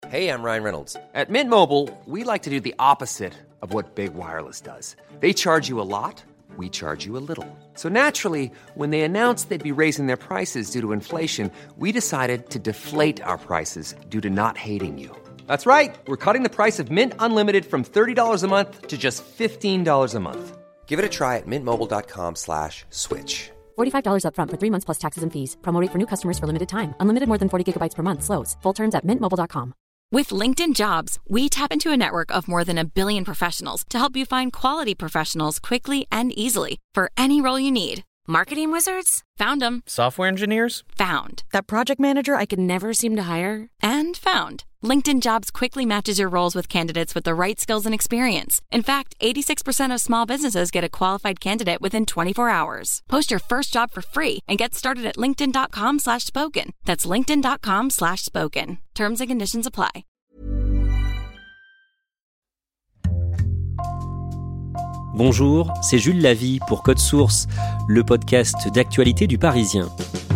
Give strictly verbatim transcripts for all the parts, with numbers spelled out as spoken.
Hey, I'm Ryan Reynolds. At Mint Mobile, we like to do the opposite of what Big Wireless does. They charge you a lot, we charge you a little. So naturally, when they announced they'd be raising their prices due to inflation, we decided to deflate our prices due to not hating you. That's right. We're cutting the price of Mint Unlimited from thirty dollars a month to just fifteen dollars a month. Give it a try at mintmobile.com slash switch. forty-five dollars up front for three months plus taxes and fees. Promo rate for new customers for limited time. Unlimited more than forty gigabytes per month slows. Full terms at mint mobile dot com. With LinkedIn Jobs, we tap into a network of more than a billion professionals to help you find quality professionals quickly and easily for any role you need. Marketing wizards? Found them. Software engineers? Found. That project manager I could never seem to hire? And found. LinkedIn Jobs quickly matches your roles with candidates with the right skills and experience. In fact, eighty-six percent of small businesses get a qualified candidate within twenty-four hours. Post your first job for free and get started at linkedin.com slash spoken. That's linkedin.com slash spoken. Terms and conditions apply. Bonjour, c'est Jules Lavie pour Code Source, le podcast d'actualité du Parisien.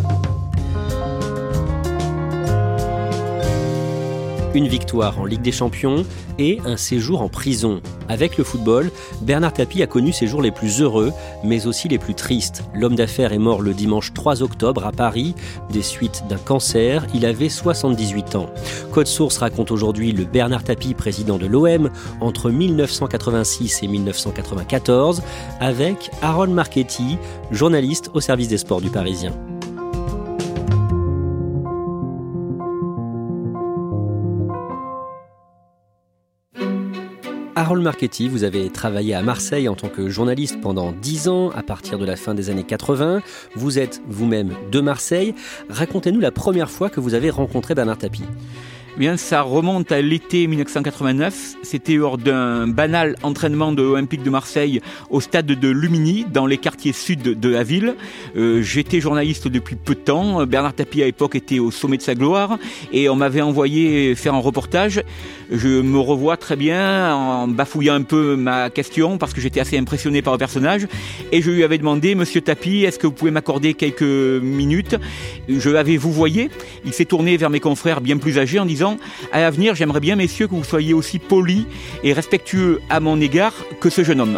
Une victoire en Ligue des Champions et un séjour en prison. Avec le football, Bernard Tapie a connu ses jours les plus heureux, mais aussi les plus tristes. L'homme d'affaires est mort le dimanche trois octobre à Paris, des suites d'un cancer. Il avait soixante-dix-huit ans. Code Source raconte aujourd'hui le Bernard Tapie, président de l'O M, entre dix-neuf cent quatre-vingt-six et dix-neuf cent quatre-vingt-quatorze, avec Harold Marchetti, journaliste au service des sports du Parisien. Harold Marchetti, vous avez travaillé à Marseille en tant que journaliste pendant dix ans, à partir de la fin des années quatre-vingts. Vous êtes vous-même de Marseille. Racontez-nous la première fois que vous avez rencontré Bernard Tapie. Bien, ça remonte à l'été dix-neuf cent quatre-vingt-neuf. C'était lors d'un banal entraînement de l'Olympique de Marseille au stade de Lumini, dans les quartiers sud de la ville. Euh, j'étais journaliste depuis peu de temps. Bernard Tapie, à l'époque, était au sommet de sa gloire et on m'avait envoyé faire un reportage. Je me revois très bien en bafouillant un peu ma question parce que j'étais assez impressionné par le personnage. Et je lui avais demandé, Monsieur Tapie, est-ce que vous pouvez m'accorder quelques minutes ? Je l'avais vouvoyé. Il s'est tourné vers mes confrères bien plus âgés en disant à l'avenir, j'aimerais bien, messieurs, que vous soyez aussi polis et respectueux à mon égard que ce jeune homme.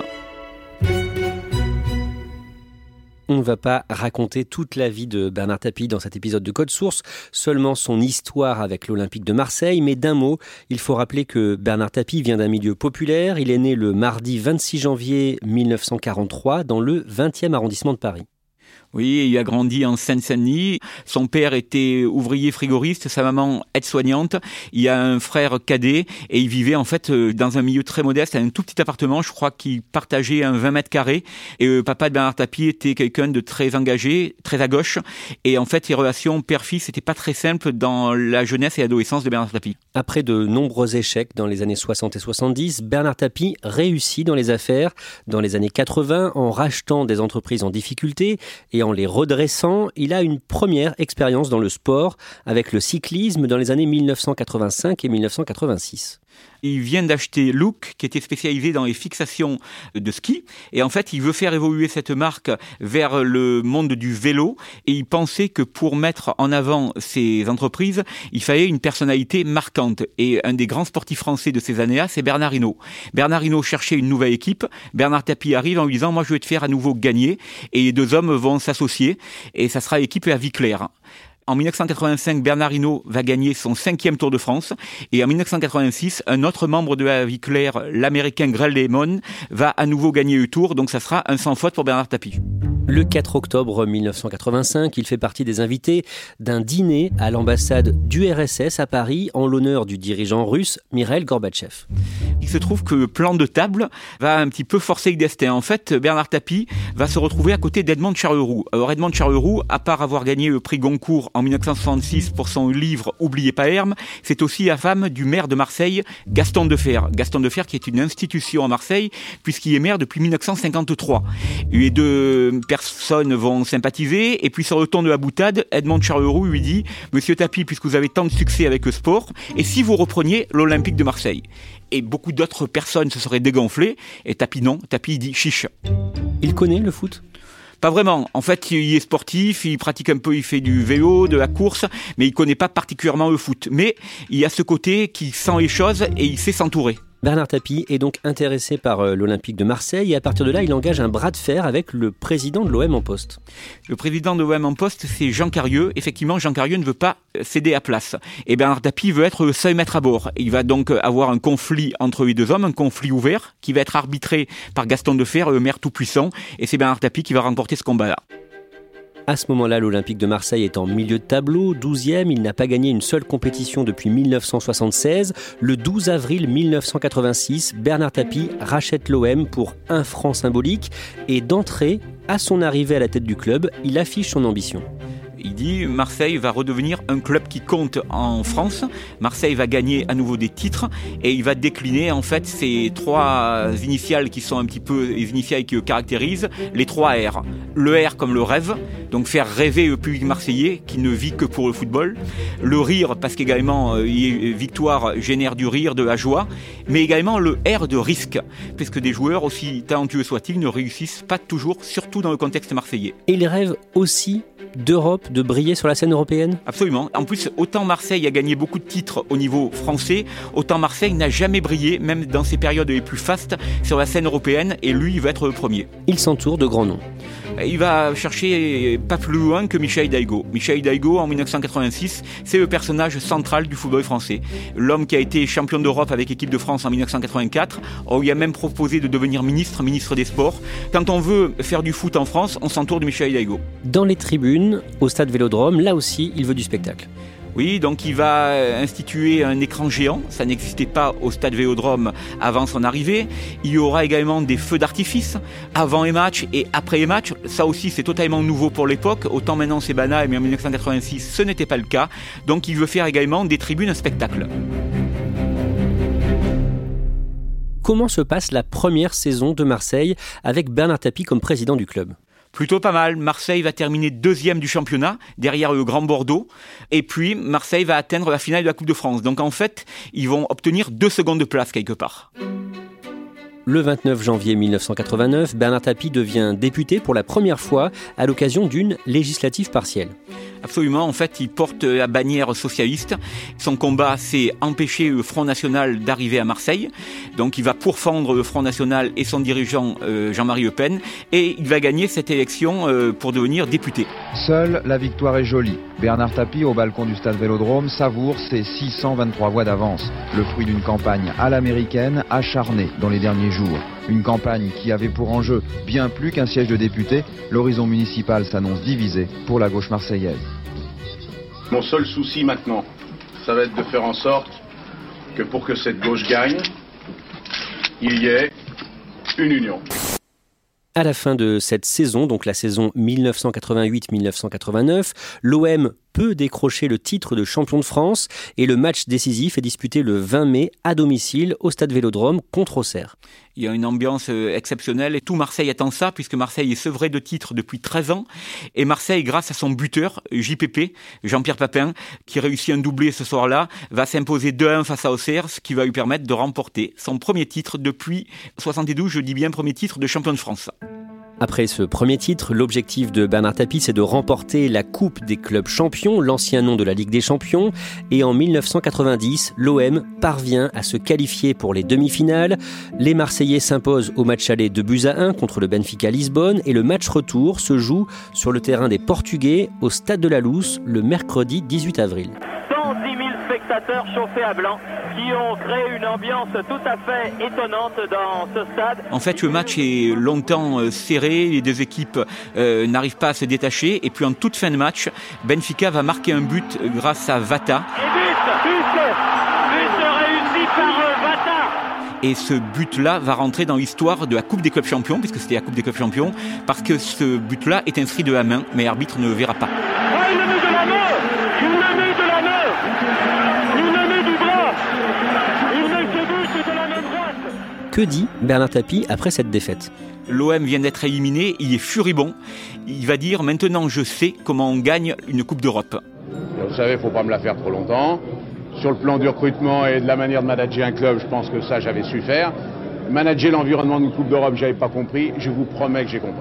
On ne va pas raconter toute la vie de Bernard Tapie dans cet épisode de Code Source, seulement son histoire avec l'Olympique de Marseille, mais d'un mot, il faut rappeler que Bernard Tapie vient d'un milieu populaire. Il est né le mardi vingt-six janvier dix-neuf cent quarante-trois dans le vingtième arrondissement de Paris. Oui, il a grandi en Seine-Saint-Denis. Son père était ouvrier frigoriste, sa maman aide-soignante. Il a un frère cadet et il vivait en fait dans un milieu très modeste, un tout petit appartement. Je crois qu'il partageait un vingt mètres carrés. Et le papa de Bernard Tapie était quelqu'un de très engagé, très à gauche. Et en fait, les relations père-fils n'étaient pas très simples dans la jeunesse et l'adolescence de Bernard Tapie. Après de nombreux échecs dans les années soixante et soixante-dix, Bernard Tapie réussit dans les affaires dans les années quatre-vingts en rachetant des entreprises en difficulté et en les redressant. Il a une première expérience dans le sport avec le cyclisme dans les années dix-neuf cent quatre-vingt-cinq et dix-neuf cent quatre-vingt-six. Il vient d'acheter Look, qui était spécialisé dans les fixations de ski. Et en fait, il veut faire évoluer cette marque vers le monde du vélo. Et il pensait que pour mettre en avant ces entreprises, il fallait une personnalité marquante. Et un des grands sportifs français de ces années-là, c'est Bernard Hinault. Bernard Hinault cherchait une nouvelle équipe. Bernard Tapie arrive en lui disant « Moi, je vais te faire à nouveau gagner. » Et les deux hommes vont s'associer. Et ça sera l'équipe à vie claire. En dix-neuf cent quatre-vingt-cinq, Bernard Hinault va gagner son cinquième Tour de France. Et en dix-neuf cent quatre-vingt-six, un autre membre de la vie claire, l'américain Greg LeMond, va à nouveau gagner le Tour. Donc ça sera un sans faute pour Bernard Tapie. Le quatre octobre dix-neuf cent quatre-vingt-cinq, il fait partie des invités d'un dîner à l'ambassade d'U R S S à Paris en l'honneur du dirigeant russe Mikhaïl Gorbatchev. Il se trouve que le plan de table va un petit peu forcer le destin. En fait, Bernard Tapie va se retrouver à côté d'Edmond Charleroux. Alors Edmond Charleroux, à part avoir gagné le prix Goncourt en dix-neuf cent soixante-six pour son livre « Oubliez pas Hermes », c'est aussi la femme du maire de Marseille, Gaston Deffer. Gaston Deffer qui est une institution à Marseille puisqu'il est maire depuis dix-neuf cent cinquante-trois. Les deux personnes vont sympathiser et puis sur le ton de la boutade, Edmond Charleroux lui dit « Monsieur Tapie, puisque vous avez tant de succès avec le sport, et si vous repreniez l'Olympique de Marseille ?» Et beaucoup d'autres personnes se seraient dégonflées et Tapie non, Tapie dit « Chiche ». Il connaît le foot ? Pas vraiment. En fait, il est sportif, il pratique un peu, il fait du vélo, de la course, mais il connaît pas particulièrement le foot. Mais il y a ce côté qui sent les choses et il sait s'entourer. Bernard Tapie est donc intéressé par euh, l'Olympique de Marseille et à partir de là, il engage un bras de fer avec le président de l'O M en poste. Le président de l'O M en poste, c'est Jean Carieux. Effectivement, Jean Carieux ne veut pas céder la place. Et Bernard Tapie veut être le seul maître à bord. Il va donc avoir un conflit entre les deux hommes, un conflit ouvert, qui va être arbitré par Gaston Defferre, le maire tout-puissant. Et c'est Bernard Tapie qui va remporter ce combat-là. À ce moment-là, l'Olympique de Marseille est en milieu de tableau, douzième. Il n'a pas gagné une seule compétition depuis dix-neuf cent soixante-seize. Le douze avril mille neuf cent quatre-vingt-six, Bernard Tapie rachète l'O M pour un franc symbolique. Et d'entrée, à son arrivée à la tête du club, il affiche son ambition. Il dit Marseille va redevenir un club qui compte en France. Marseille va gagner à nouveau des titres et il va décliner en fait ces trois initiales qui sont un petit peu les initiales qui le caractérisent, les trois R. Le R comme le rêve, donc faire rêver le public marseillais qui ne vit que pour le football. Le rire parce qu'également euh, victoire génère du rire, de la joie, mais également le R de risque, puisque des joueurs aussi talentueux soient-ils ne réussissent pas toujours, surtout dans le contexte marseillais. Et il rêve aussi d'Europe, de briller sur la scène européenne ? Absolument. En plus, autant Marseille a gagné beaucoup de titres au niveau français, autant Marseille n'a jamais brillé, même dans ses périodes les plus fastes, sur la scène européenne, et lui, il va être le premier. Il s'entoure de grands noms. Il va chercher pas plus loin que Michel Hidalgo. Michel Hidalgo, en dix-neuf cent quatre-vingt-six, c'est le personnage central du football français. L'homme qui a été champion d'Europe avec l'équipe de France en dix-neuf cent quatre-vingt-quatre, on lui a même proposé de devenir ministre, ministre des Sports. Quand on veut faire du foot en France, on s'entoure de Michel Hidalgo. Dans les tribunes, au stade Vélodrome, là aussi, il veut du spectacle. Oui, donc il va instituer un écran géant, ça n'existait pas au stade Vélodrome avant son arrivée. Il y aura également des feux d'artifice avant les matchs et après les matchs. Ça aussi, c'est totalement nouveau pour l'époque. Autant maintenant c'est banal, mais en dix-neuf cent quatre-vingt-six, ce n'était pas le cas. Donc il veut faire également des tribunes un spectacle. Comment se passe la première saison de Marseille avec Bernard Tapie comme président du club ? Plutôt pas mal. Marseille va terminer deuxième du championnat, derrière le Grand Bordeaux. Et puis, Marseille va atteindre la finale de la Coupe de France. Donc en fait, ils vont obtenir deux secondes place quelque part. Le vingt-neuf janvier mille neuf cent quatre-vingt-neuf, Bernard Tapie devient député pour la première fois à l'occasion d'une législative partielle. Absolument, en fait, il porte la bannière socialiste. Son combat, c'est empêcher le Front National d'arriver à Marseille. Donc il va pourfendre le Front National et son dirigeant euh, Jean-Marie Le Pen. Et il va gagner cette élection euh, pour devenir député. Seule la victoire est jolie. Bernard Tapie, au balcon du stade Vélodrome, savoure ses six cent vingt-trois voix d'avance. Le fruit d'une campagne à l'américaine, acharnée dans les derniers jours. Une campagne qui avait pour enjeu bien plus qu'un siège de député. L'horizon municipal s'annonce divisé pour la gauche marseillaise. Mon seul souci maintenant, ça va être de faire en sorte que pour que cette gauche gagne, il y ait une union. À la fin de cette saison, donc la saison mille neuf cent quatre-vingt-huit mille neuf cent quatre-vingt-neuf, l'O M peut décrocher le titre de champion de France et le match décisif est disputé le vingt mai à domicile au stade Vélodrome contre Auxerre. Il y a une ambiance exceptionnelle et tout Marseille attend ça puisque Marseille est sevré de titres depuis treize ans et Marseille, grâce à son buteur J P P, Jean-Pierre Papin, qui réussit un doublé ce soir-là, va s'imposer deux à un face à Auxerre, ce qui va lui permettre de remporter son premier titre depuis soixante-douze, je dis bien premier titre de champion de France. Après ce premier titre, l'objectif de Bernard Tapie, c'est de remporter la Coupe des clubs champions, l'ancien nom de la Ligue des champions. Et en mille neuf cent quatre-vingt-dix, l'O M parvient à se qualifier pour les demi-finales. Les Marseillais s'imposent au match aller deux buts à un contre le Benfica Lisbonne et le match retour se joue sur le terrain des Portugais au stade de la Luz le mercredi dix-huit avril. cent dix mille spectateurs chauffés à blanc qui ont créé une ambiance tout à fait étonnante dans ce stade. En fait, le match est longtemps euh, serré, les deux équipes euh, n'arrivent pas à se détacher et puis en toute fin de match, Benfica va marquer un but grâce à Vata. Et but, but, but réussi par euh, Vata. Et ce but-là va rentrer dans l'histoire de la Coupe des clubs champions, puisque c'était la Coupe des clubs champions, parce que ce but-là est inscrit de la main, mais l'arbitre ne le verra pas. Ah, il le met de la main, il le met de la main, il le met du bras, il met ce but de la main droite. Que dit Bernard Tapie après cette défaite ? L'O M vient d'être éliminé, il est furibond. Il va dire « Maintenant, je sais comment on gagne une Coupe d'Europe ». Vous savez, il ne faut pas me la faire trop longtemps. Sur le plan du recrutement et de la manière de manager un club, je pense que ça, j'avais su faire. Manager l'environnement d'une Coupe d'Europe, je n'avais pas compris. Je vous promets que j'ai compris.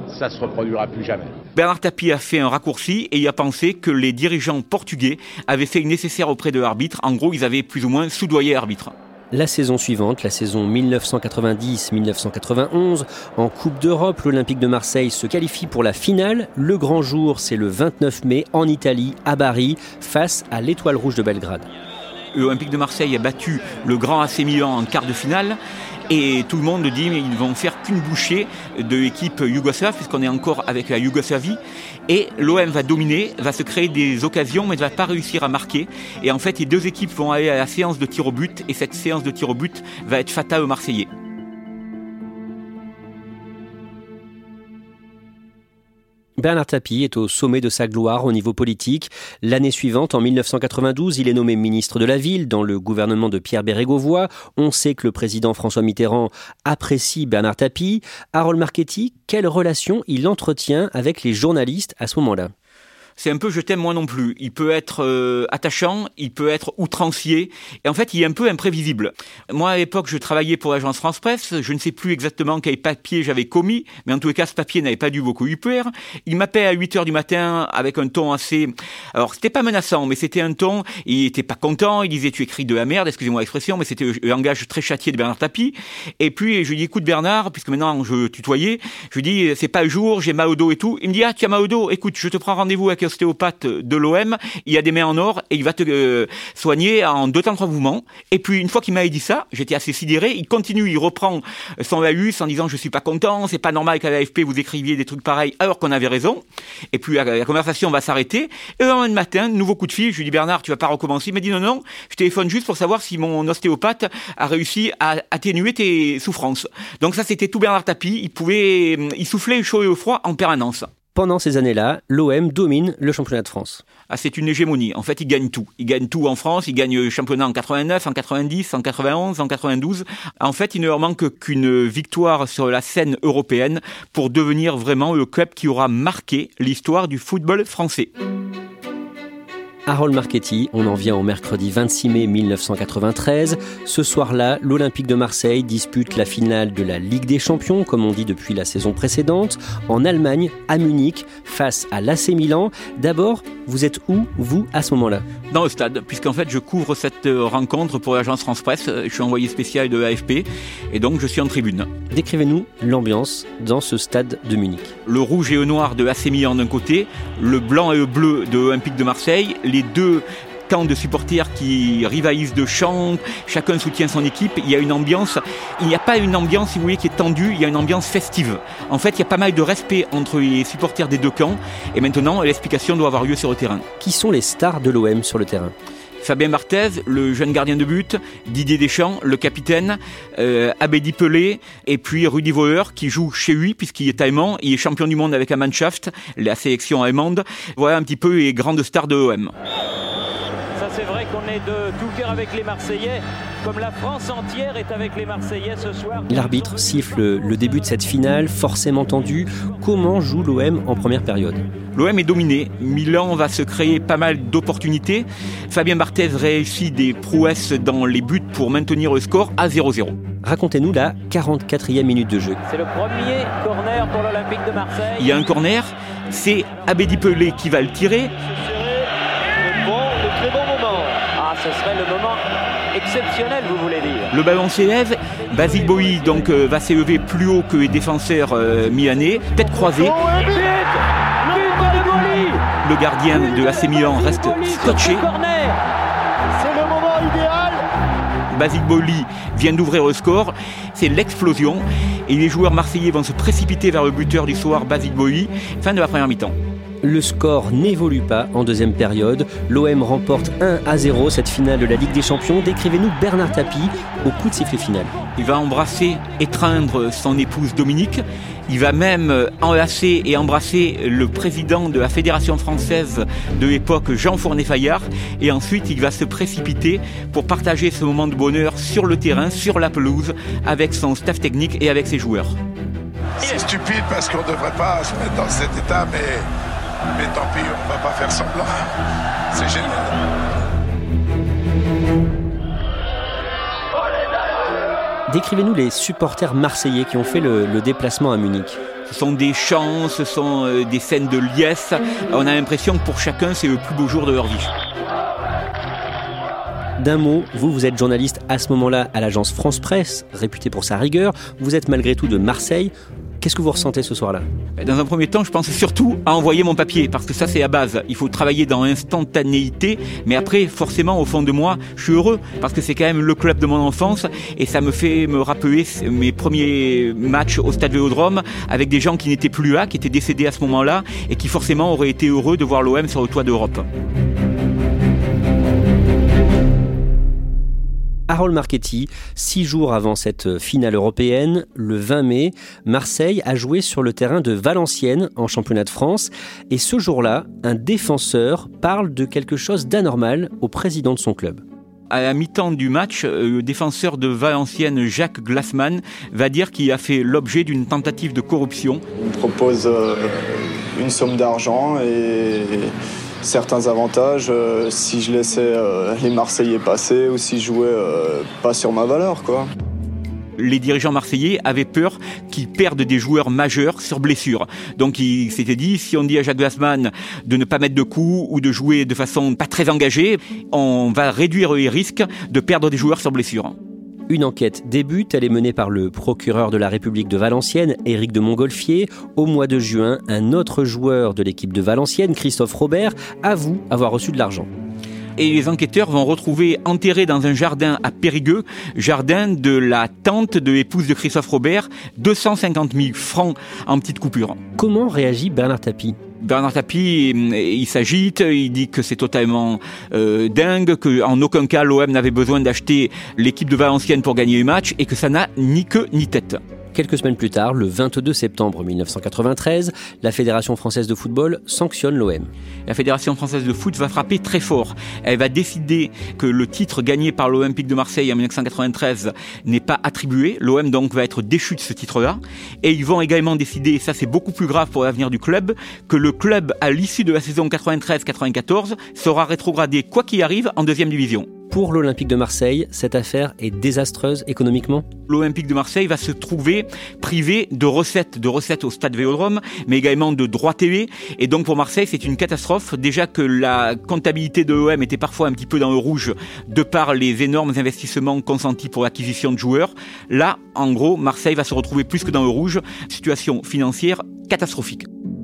ça ne se reproduira plus jamais. Bernard Tapie a fait un raccourci et il a pensé que les dirigeants portugais avaient fait le nécessaire auprès de l'arbitre. En gros, ils avaient plus ou moins soudoyé l'arbitre. La saison suivante, la saison dix-neuf cent quatre-vingt-dix dix-neuf cent quatre-vingt-onze, en Coupe d'Europe, l'Olympique de Marseille se qualifie pour la finale. Le grand jour, c'est le vingt-neuf mai en Italie, à Bari, face à l'Étoile Rouge de Belgrade. L'Olympique de Marseille a battu le grand A C Milan en quart de finale. Et tout le monde dit mais ils vont faire qu'une bouchée de l'équipe yougoslave puisqu'on est encore avec la Yougoslavie. Et l'O M va dominer, va se créer des occasions mais ne va pas réussir à marquer. Et en fait, les deux équipes vont aller à la séance de tir au but et cette séance de tir au but va être fatale aux Marseillais. Bernard Tapie est au sommet de sa gloire au niveau politique. L'année suivante, en dix-neuf cent quatre-vingt-douze, il est nommé ministre de la Ville dans le gouvernement de Pierre Bérégovoy. On sait que le président François Mitterrand apprécie Bernard Tapie. Harold Marchetti, quelle relation il entretient avec les journalistes à ce moment-là ? C'est un peu je t'aime moi non plus. Il peut être euh, attachant, il peut être outrancier, et en fait il est un peu imprévisible. Moi à l'époque je travaillais pour l'agence France Presse, je ne sais plus exactement quel papier j'avais commis, mais en tous les cas ce papier n'avait pas dû beaucoup lui plaire. Il m'appelait à huit heures du matin avec un ton assez... Alors c'était pas menaçant, mais c'était un ton, il était pas content, il disait tu écris de la merde, excusez-moi l'expression, mais c'était le langage très châtié de Bernard Tapie. Et puis je lui dis écoute Bernard, puisque maintenant je tutoyais, je lui dis c'est pas le jour, j'ai mal au dos et tout. Il me dit ah tu as mal au dos, écoute je te prends rendez-vous avec ostéopathe de l'O M, il y a des mains en or et il va te euh, soigner en deux temps trois mouvements. Et puis une fois qu'il m'avait dit ça, j'étais assez sidéré, il continue, il reprend son laïus en disant je suis pas content, c'est pas normal qu'à l'A F P vous écriviez des trucs pareils alors qu'on avait raison. Et puis la, la conversation va s'arrêter et le lendemain matin, nouveau coup de fil, je lui dis Bernard tu vas pas recommencer, il m'a dit non non, je téléphone juste pour savoir si mon ostéopathe a réussi à atténuer tes souffrances. Donc ça c'était tout Bernard Tapie, il pouvait, il soufflait le chaud et le froid en permanence. Pendant ces années-là, l'O M domine le championnat de France. Ah, c'est une hégémonie. En fait, il gagne tout. Il gagne tout en France. Il gagne le championnat en quatre-vingt-neuf, en quatre-vingt-dix, en quatre-vingt-onze, en quatre-vingt-douze. En fait, il ne leur manque qu'une victoire sur la scène européenne pour devenir vraiment le club qui aura marqué l'histoire du football français. Harold Marchetti, on en vient au mercredi vingt-six mai dix-neuf cent quatre-vingt-treize. Ce soir-là, l'Olympique de Marseille dispute la finale de la Ligue des Champions, comme on dit depuis la saison précédente, en Allemagne, à Munich, face à l'A C Milan. D'abord, vous êtes où, vous, à ce moment-là ? Dans le stade, puisqu'en fait, je couvre cette rencontre pour l'agence France Presse. Je suis envoyé spécial de l'A F P, et donc je suis en tribune. Décrivez-nous l'ambiance dans ce stade de Munich. Le rouge et le noir de l'A C Milan d'un côté, le blanc et le bleu de l'Olympique de Marseille, les deux camps de supporters qui rivalisent de chants, chacun soutient son équipe, il y a une ambiance, il n'y a pas une ambiance, si vous voulez, qui est tendue, il y a une ambiance festive. En fait, il y a pas mal de respect entre les supporters des deux camps, et maintenant, l'explication doit avoir lieu sur le terrain. Qui sont les stars de l'O M sur le terrain ? Fabien Barthez, le jeune gardien de but, Didier Deschamps, le capitaine, euh, Abedi Pelé, et puis Rudi Völler qui joue chez lui puisqu'il est allemand, il est champion du monde avec la Mannschaft, la sélection allemande. Voilà un petit peu les grandes stars de l'O M. Ça c'est vrai qu'on est de tout cœur avec les Marseillais, comme la France entière est avec les Marseillais ce soir. L'arbitre siffle le début de cette finale, forcément tendue. Comment joue l'O M en première période ? L'O M est dominé. Milan va se créer pas mal d'opportunités. Fabien Barthez réussit des prouesses dans les buts pour maintenir le score à zéro zéro. Racontez-nous la quarante-quatrième minute de jeu. C'est le premier corner pour l'Olympique de Marseille. Il y a un corner, c'est Abedi Pelé qui va le tirer. Très bon moment. Ah, ce serait le moment exceptionnel, vous voulez dire. Le ballon s'élève, Basile Boli donc euh, va s'élever plus haut que les défenseurs euh, milanais, tête croisée. Oh, et but, but de Boli. Le gardien de l'A C Milan reste scotché. C'est le moment idéal. Basile Boli vient d'ouvrir le score, c'est l'explosion et les joueurs marseillais vont se précipiter vers le buteur du soir, Basile Boli. Fin de la première mi-temps. Le score n'évolue pas en deuxième période. L'O M remporte un à zéro cette finale de la Ligue des Champions. Décrivez-nous Bernard Tapie au coup de sifflet final. Il va embrasser, étreindre son épouse Dominique. Il va même enlacer et embrasser le président de la Fédération française de l'époque, Jean Fournet-Fayard. Et ensuite, il va se précipiter pour partager ce moment de bonheur sur le terrain, sur la pelouse, avec son staff technique et avec ses joueurs. C'est stupide parce qu'on ne devrait pas se mettre dans cet état, mais... Mais tant pis, on ne va pas faire semblant. C'est génial. Décrivez-nous les supporters marseillais qui ont fait le, le déplacement à Munich. Ce sont des chants, ce sont euh, des scènes de liesse. On a l'impression que pour chacun, c'est le plus beau jour de leur vie. D'un mot, vous, vous êtes journaliste à ce moment-là à l'agence France Presse, réputée pour sa rigueur. Vous êtes malgré tout de Marseille. Qu'est-ce que vous ressentez ce soir-là ? Dans un premier temps, je pense surtout à envoyer mon papier, parce que ça, c'est la base. Il faut travailler dans l'instantanéité, mais après, forcément, au fond de moi, je suis heureux, parce que c'est quand même le club de mon enfance, et ça me fait me rappeler mes premiers matchs au Stade Vélodrome, avec des gens qui n'étaient plus là, qui étaient décédés à ce moment-là, et qui forcément auraient été heureux de voir l'O M sur le toit d'Europe. Harold Marchetti, six jours avant cette finale européenne, le vingt mai, Marseille a joué sur le terrain de Valenciennes en championnat de France. Et ce jour-là, un défenseur parle de quelque chose d'anormal au président de son club. À la mi-temps du match, le défenseur de Valenciennes, Jacques Glassman, va dire qu'il a fait l'objet d'une tentative de corruption. Il me propose euh, une somme d'argent et certains avantages euh, si je laissais euh, les Marseillais passer ou si je jouais euh, pas sur ma valeur, quoi. Les dirigeants marseillais avaient peur qu'ils perdent des joueurs majeurs sur blessure. Donc ils s'étaient dit, si on dit à Jacques Glassman de ne pas mettre de coups ou de jouer de façon pas très engagée, on va réduire les risques de perdre des joueurs sur blessure. Une enquête débute, elle est menée par le procureur de la République de Valenciennes, Éric de Montgolfier. Au mois de juin, un autre joueur de l'équipe de Valenciennes, Christophe Robert, avoue avoir reçu de l'argent. Et les enquêteurs vont retrouver enterré dans un jardin à Périgueux, jardin de la tante de l'épouse de Christophe Robert, deux cent cinquante mille francs en petites coupures. Comment réagit Bernard Tapie ? Bernard Tapie, il s'agite, il dit que c'est totalement euh, dingue, qu'en aucun cas l'O M n'avait besoin d'acheter l'équipe de Valenciennes pour gagner les matchs et que ça n'a ni queue ni tête. Quelques semaines plus tard, le vingt-deux septembre mille neuf cent quatre-vingt-treize, la Fédération française de football sanctionne l'O M. La Fédération française de foot va frapper très fort. Elle va décider que le titre gagné par l'Olympique de Marseille en mille neuf cent quatre-vingt-treize n'est pas attribué. L'O M donc va être déchu de ce titre-là. Et ils vont également décider, et ça c'est beaucoup plus grave pour l'avenir du club, que le club, à l'issue de la saison quatre-vingt-treize quatre-vingt-quatorze, sera rétrogradé quoi qu'il arrive en deuxième division. Pour l'Olympique de Marseille, cette affaire est désastreuse économiquement ? L'Olympique de Marseille va se trouver privé de recettes, de recettes au Stade Vélodrome, mais également de droits T V. Et donc pour Marseille, c'est une catastrophe. Déjà que la comptabilité de l'O M était parfois un petit peu dans le rouge de par les énormes investissements consentis pour l'acquisition de joueurs. Là, en gros, Marseille va se retrouver plus que dans le rouge. Situation financière catastrophique.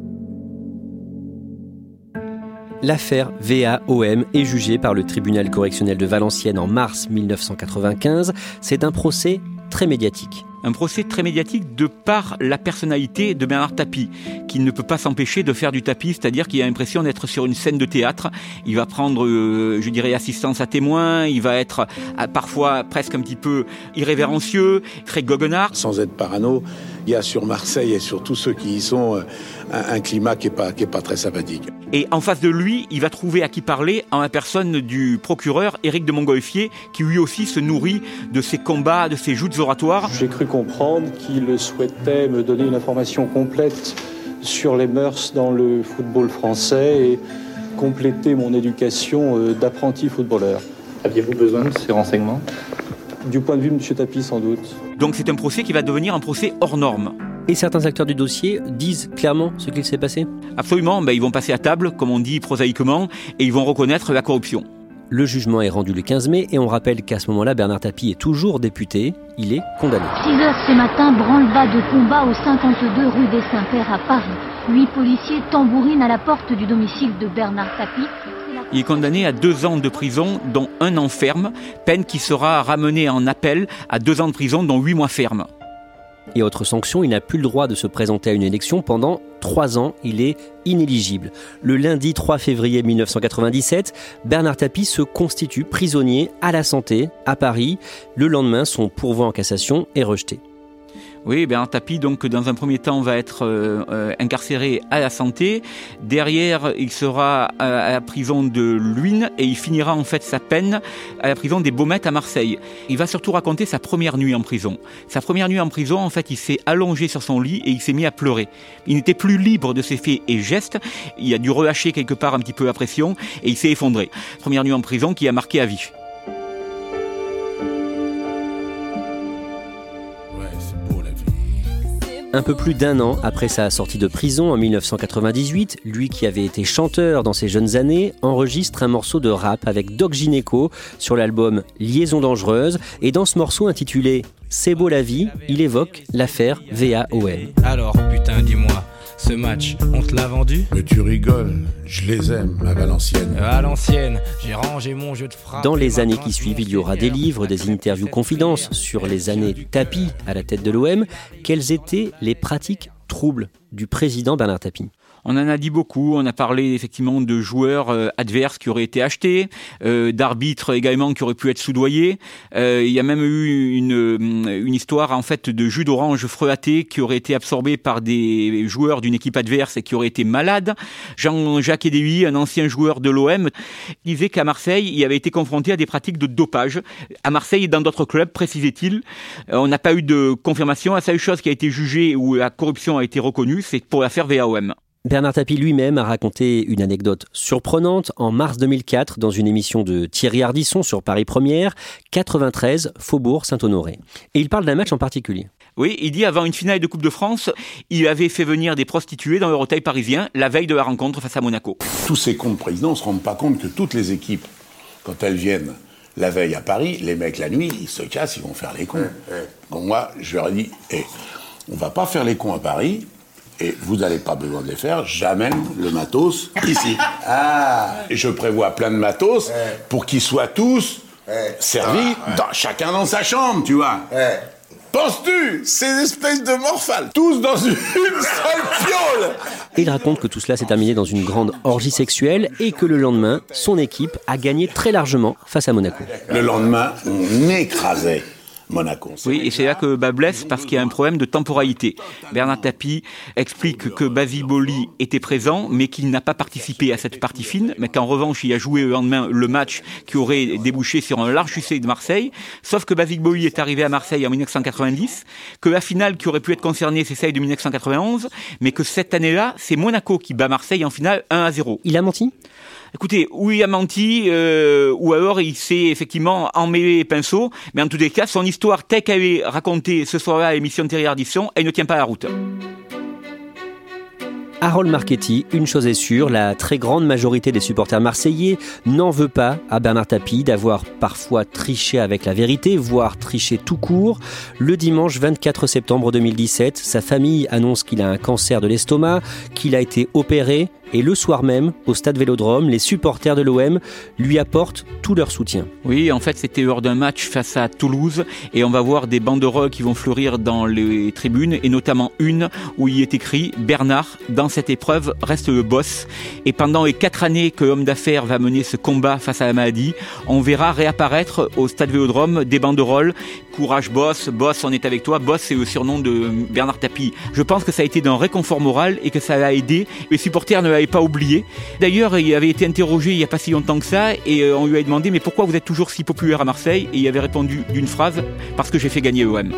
L'affaire V A O M est jugée par le tribunal correctionnel de Valenciennes en mars mille neuf cent quatre-vingt-quinze. C'est un procès très médiatique. Un procès très médiatique de par la personnalité de Bernard Tapie, qui ne peut pas s'empêcher de faire du tapis, c'est-à-dire qu'il a l'impression d'être sur une scène de théâtre. Il va prendre, euh, je dirais, assistance à témoins, il va être euh, parfois presque un petit peu irrévérencieux, très goguenard. Sans être parano, il y a sur Marseille et sur tous ceux qui y sont un, un climat qui n'est pas, qui est pas très sympathique. Et en face de lui, il va trouver à qui parler en la personne du procureur Éric de Montgolfier, qui lui aussi se nourrit de ses combats, de ses joutes oratoires. J'ai cru comprendre qu'il souhaitait me donner une information complète sur les mœurs dans le football français et compléter mon éducation d'apprenti footballeur. Aviez-vous besoin de ces renseignements ? Du point de vue de M. Tapie, sans doute. Donc c'est un procès qui va devenir un procès hors norme. Et certains acteurs du dossier disent clairement ce qu'il s'est passé ? Absolument, ben, ils vont passer à table, comme on dit prosaïquement, et ils vont reconnaître la corruption. Le jugement est rendu le quinze mai et on rappelle qu'à ce moment-là, Bernard Tapie est toujours député. Il est condamné. six heures ce matin, branle-bas de combat au cinquante-deux rue des Saints-Pères à Paris. Huit policiers tambourinent à la porte du domicile de Bernard Tapie. Il est condamné à deux ans de prison, dont un an ferme, peine qui sera ramenée en appel à deux ans de prison, dont huit mois ferme. Et autre sanction, il n'a plus le droit de se présenter à une élection pendant trois ans. Il est inéligible. Le lundi trois février mille neuf cent quatre-vingt-dix-sept, Bernard Tapie se constitue prisonnier à la Santé, à Paris. Le lendemain, son pourvoi en cassation est rejeté. Oui, Bernard Tapie, donc, dans un premier temps, va être euh, euh, incarcéré à la Santé. Derrière, il sera à, à la prison de Luynes et il finira en fait sa peine à la prison des Baumettes à Marseille. Il va surtout raconter sa première nuit en prison. Sa première nuit en prison, en fait, il s'est allongé sur son lit et il s'est mis à pleurer. Il n'était plus libre de ses faits et gestes. Il a dû relâcher quelque part un petit peu la pression et il s'est effondré. Première nuit en prison qui a marqué à vie. Un peu plus d'un an après sa sortie de prison en dix-neuf cent quatre-vingt-dix-huit, lui qui avait été chanteur dans ses jeunes années, enregistre un morceau de rap avec Doc Gynéco sur l'album Liaison dangereuse. Et dans ce morceau intitulé « C'est beau la vie », il évoque l'affaire V A O M. Alors, putain, dis-moi, ce match, on te l'a vendu ? Mais tu rigoles, je les aime, à Valenciennes. À l'ancienne, j'ai rangé mon jeu de frappe. Dans les années qui suivent, il y aura des livres, des interviews confidences sur les années Tapie à la tête de l'O M. Quelles étaient les pratiques troubles du président Bernard Tapie ? On en a dit beaucoup, on a parlé effectivement de joueurs euh, adverses qui auraient été achetés, euh, d'arbitres également qui auraient pu être soudoyés. Euh, il y a même eu une, une histoire en fait de jus d'orange frelaté qui aurait été absorbé par des joueurs d'une équipe adverse et qui auraient été malades. Jean-Jacques Edéhy, un ancien joueur de l'O M, disait qu'à Marseille, il avait été confronté à des pratiques de dopage. À Marseille et dans d'autres clubs, précisait-il. Euh, on n'a pas eu de confirmation. La seule chose qui a été jugée où la corruption a été reconnue, c'est pour l'affaire V A O M. Bernard Tapie lui-même a raconté une anecdote surprenante en mars deux mille quatre dans une émission de Thierry Ardisson sur Paris Première, quatre-vingt-treize, Faubourg Saint-Honoré. Et il parle d'un match en particulier. Oui, il dit avant une finale de Coupe de France, il avait fait venir des prostituées dans l'Eurotail parisien la veille de la rencontre face à Monaco. Tous ces cons de présidents ne se rendent pas compte que toutes les équipes, quand elles viennent la veille à Paris, les mecs la nuit, ils se cassent, ils vont faire les cons. Ouais, ouais. Donc moi, je leur ai dit, hey, on va pas faire les cons à Paris. Et vous n'avez pas besoin de les faire, j'amène le matos ici. Ah, et je prévois plein de matos ouais. pour qu'ils soient tous ouais. servis, ah, ouais. dans, chacun dans sa chambre, tu vois. Ouais. Penses-tu, ces espèces de morphales, tous dans une, une seule fiole. Et il raconte que tout cela s'est terminé dans une grande orgie sexuelle et que le lendemain, son équipe a gagné très largement face à Monaco. Le lendemain, on écrasait Monaco. Oui, et c'est là que bas blesse parce qu'il y a un problème de temporalité. Bernard Tapie explique que Basile Boli était présent, mais qu'il n'a pas participé à cette partie fine, mais qu'en revanche, il a joué le lendemain le match qui aurait débouché sur un large succès de Marseille, sauf que Basile Boli est arrivé à Marseille en dix-neuf cent quatre-vingt-dix, que la finale qui aurait pu être concernée, c'est celle de dix-neuf cent quatre-vingt-onze, mais que cette année-là, c'est Monaco qui bat Marseille en finale un à zéro. Il a menti ? Écoutez, ou il a menti, euh, ou alors il s'est effectivement emmêlé les pinceaux, mais en tous les cas, son histoire telle qu'elle est racontée ce soir-là à l'émission de Thierry Ardisson, elle ne tient pas la route. Harold Marchetti, une chose est sûre, la très grande majorité des supporters marseillais n'en veut pas à Bernard Tapie d'avoir parfois triché avec la vérité, voire triché tout court. Le dimanche vingt-quatre septembre deux mille dix-sept, sa famille annonce qu'il a un cancer de l'estomac, qu'il a été opéré. Et le soir même, au stade Vélodrome, les supporters de l'O M lui apportent tout leur soutien. Oui, en fait, c'était lors d'un match face à Toulouse et on va voir des banderoles qui vont fleurir dans les tribunes et notamment une où il est écrit « Bernard, dans cette épreuve, reste le boss ». Et pendant les quatre années que l'homme d'affaires va mener ce combat face à la maladie, on verra réapparaître au stade Vélodrome des banderoles « Courage boss, boss, on est avec toi ». Boss, c'est le surnom de Bernard Tapie. Je pense que ça a été d'un réconfort moral et que ça l'a aidé. Les supporters ne l'avaient pas oublié. D'ailleurs, il avait été interrogé il n'y a pas si longtemps que ça et on lui a demandé « Mais pourquoi vous êtes toujours si populaire à Marseille ?» Et il avait répondu d'une phrase « Parce que j'ai fait gagner l'O M ».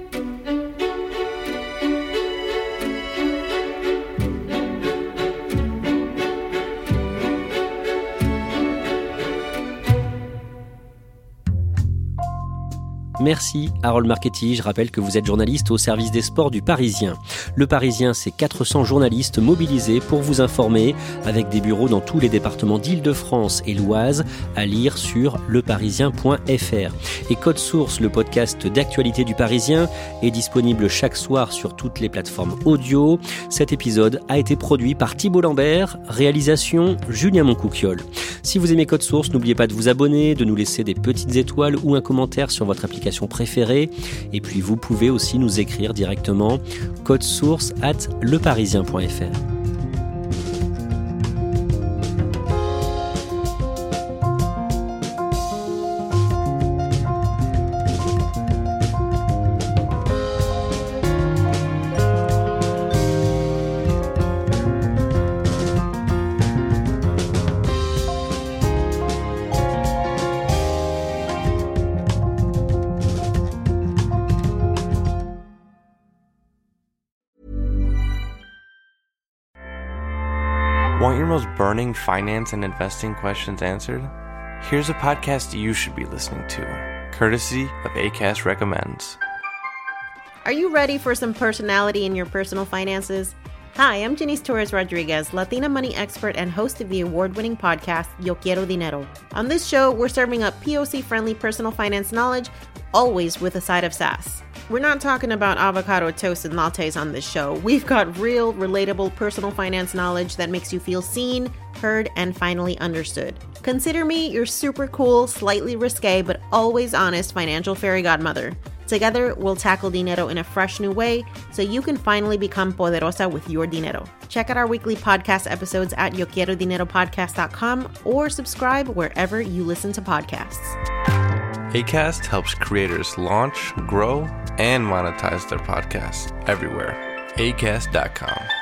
Merci Harold Marchetti, je rappelle que vous êtes journaliste au service des sports du Parisien. Le Parisien, c'est quatre cents journalistes mobilisés pour vous informer, avec des bureaux dans tous les départements d'Île-de-France et l'Oise, à lire sur leparisien point f r. Et Code Source, le podcast d'actualité du Parisien, est disponible chaque soir sur toutes les plateformes audio. Cet épisode a été produit par Thibault Lambert, réalisation Julien Moncouquiol. Si vous aimez Code Source, n'oubliez pas de vous abonner, de nous laisser des petites étoiles ou un commentaire sur votre application préférée. Et puis vous pouvez aussi nous écrire directement codesource arobase leparisien point f r. Want your most burning finance and investing questions answered? Here's a podcast you should be listening to, courtesy of Acast Recommends. Are you ready for some personality in your personal finances? Hi, I'm Janice Torres Rodriguez, Latina money expert and host of the award-winning podcast, Yo Quiero Dinero. On this show, we're serving up P O C-friendly personal finance knowledge, always with a side of sass. We're not talking about avocado toast and lattes on this show. We've got real, relatable personal finance knowledge that makes you feel seen, heard, and finally understood. Consider me your super cool, slightly risque, but always honest financial fairy godmother. Together, we'll tackle dinero in a fresh new way so you can finally become poderosa with your dinero. Check out our weekly podcast episodes at yo quiero dinero podcast dot com or subscribe wherever you listen to podcasts. Acast helps creators launch, grow, and monetize their podcasts everywhere. acast dot com.